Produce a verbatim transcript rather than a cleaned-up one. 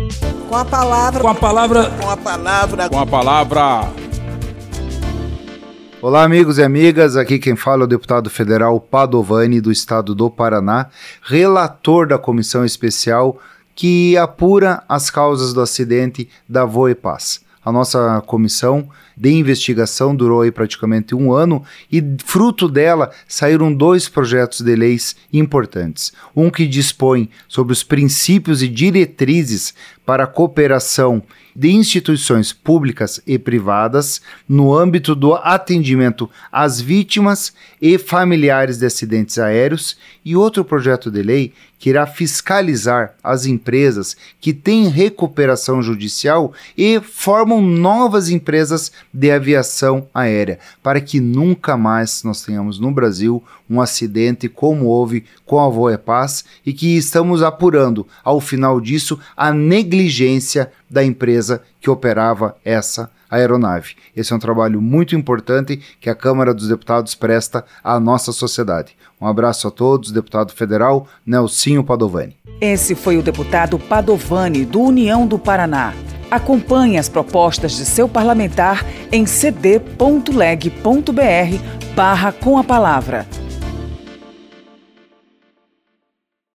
Com a palavra. Com a palavra. Com a palavra. Com a palavra. Olá, amigos e amigas, aqui quem fala é o deputado federal Padovani, do estado do Paraná, relator da comissão especial que apura as causas do acidente da Voepaz. A nossa comissão de investigação durou aí praticamente um ano e, fruto dela, saíram dois projetos de leis importantes. Um que dispõe sobre os princípios e diretrizes para a cooperação de instituições públicas e privadas no âmbito do atendimento às vítimas e familiares de acidentes aéreos, e outro projeto de lei que irá fiscalizar as empresas que têm recuperação judicial e formam novas empresas de aviação aérea, para que nunca mais nós tenhamos no Brasil um acidente como houve com a Voepaz, e que estamos apurando, ao final disso, a negligência da empresa que operava essa aeronave. Esse é um trabalho muito importante que a Câmara dos Deputados presta à nossa sociedade. Um abraço a todos, deputado federal Nelsinho Padovani. Esse foi o deputado Padovani, do União do Paraná. Acompanhe as propostas de seu parlamentar em cd ponto leg ponto br barra com a palavra.